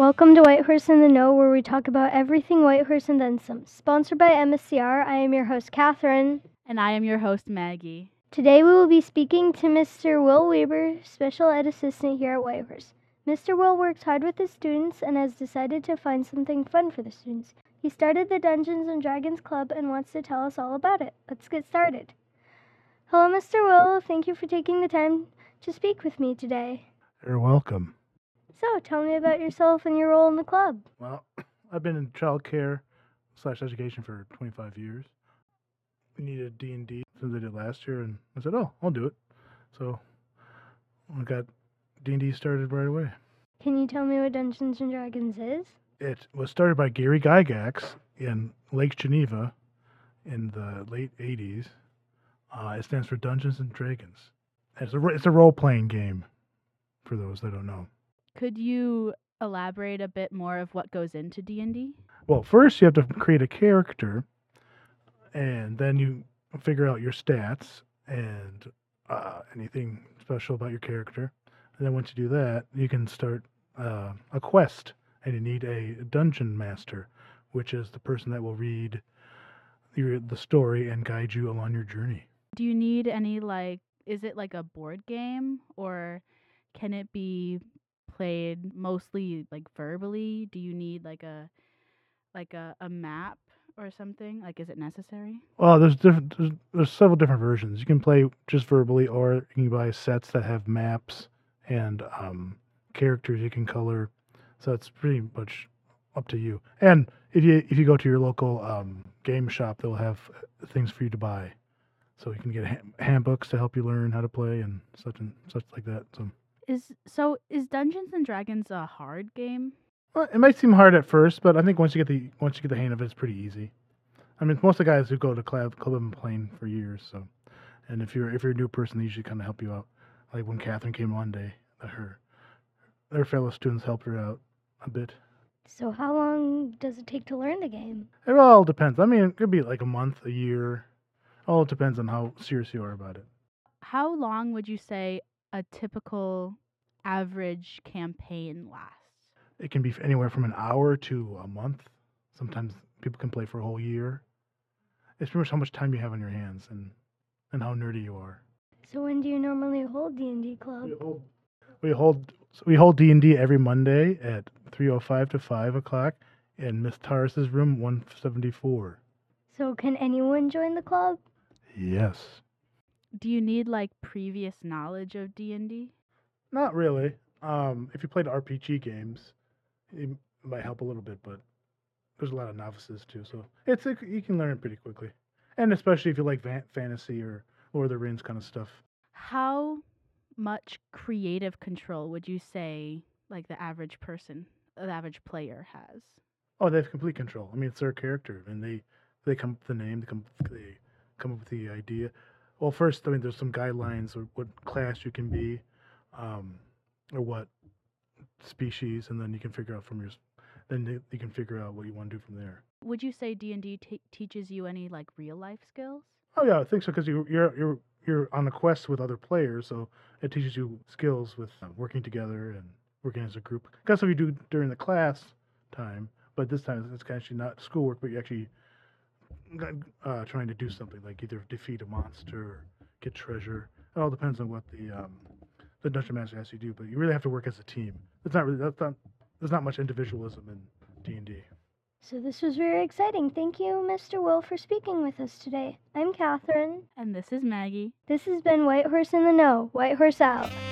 Welcome to White Horse in the Know, where we talk about everything White Horse and then some. Sponsored by MSCR, I am your host, Catherine. And I am your host, Maggie. Today we will be speaking to Mr. Will Weber, Special Ed Assistant here at White Horse. Mr. Will works hard with his students and has decided to find something fun for the students. He started the Dungeons and Dragons Club and wants to tell us all about it. Let's get started. Hello, Mr. Will. Thank you for taking the time to speak with me today. You're welcome. So, tell me about yourself and your role in the club. Well, I've been in childcare/education for 25 years. We needed D&D since I did last year, and I said, oh, I'll do it. So I got D&D started right away. Can you tell me what Dungeons and Dragons is? It was started by Gary Gygax in Lake Geneva in the late 80s. It stands for Dungeons and Dragons. It's a role-playing game, for those that don't know. Could you elaborate a bit more of what goes into D&D? Well, first you have to create a character, and then you figure out your stats and anything special about your character. And then once you do that, you can start a quest, and you need a dungeon master, which is the person that will read the story and guide you along your journey. Do you need any, is it like a board game, or can it be played mostly verbally? Do you need a map or something? Is it necessary? Well, there's several different versions. You can play just verbally, or you can buy sets that have maps and characters you can color. So it's pretty much up to you. And if you go to your local game shop, they'll have things for you to buy. So you can get handbooks to help you learn how to play and such like that. Is Dungeons and Dragons a hard game? Well, it might seem hard at first, but I think once you get the hang of it, it's pretty easy. I mean, most of the guys who go to club have been playing for years. So, and if you're a new person, they usually kind of help you out. Like when Catherine came one day, her fellow students helped her out a bit. So how long does it take to learn the game? It all depends. I mean, it could be like a month, a year. All depends on how serious you are about it. How long would you say a typical average campaign lasts? It can be anywhere from an hour to a month. Sometimes people can play for a whole year. It's pretty much how much time you have on your hands and how nerdy you are. So when do you normally hold D&D Club? We hold D&D every Monday at 3:05 to 5 o'clock in Miss Taurus's room 174. So can anyone join the club? Yes. Do you need previous knowledge of D&D? Not really. If you played RPG games, it might help a little bit, but there's a lot of novices too, so you can learn it pretty quickly. And especially if you like fantasy or Lord of the Rings kind of stuff. How much creative control would you say the average player has? Oh, they have complete control. I mean, it's their character, and they come up with the name, they come up with the idea. Well, first, I mean, there's some guidelines or what class you can be, or what species, and then you can figure out you can figure out what you want to do from there. Would you say D&D teaches you any real life skills? Oh yeah, I think so, because you're on a quest with other players, so it teaches you skills with working together and working as a group. That's what you do during the class time, but this time it's actually not schoolwork, but you're actually trying to do something, like either defeat a monster or get treasure. It all depends on what the dungeon master has you do, but you really have to work as a team. There's not much individualism in D&D. So this was very exciting. Thank you, Mr. Will, for speaking with us today. I'm Catherine. And this is Maggie. This has been White Horse in the Know. White Horse out.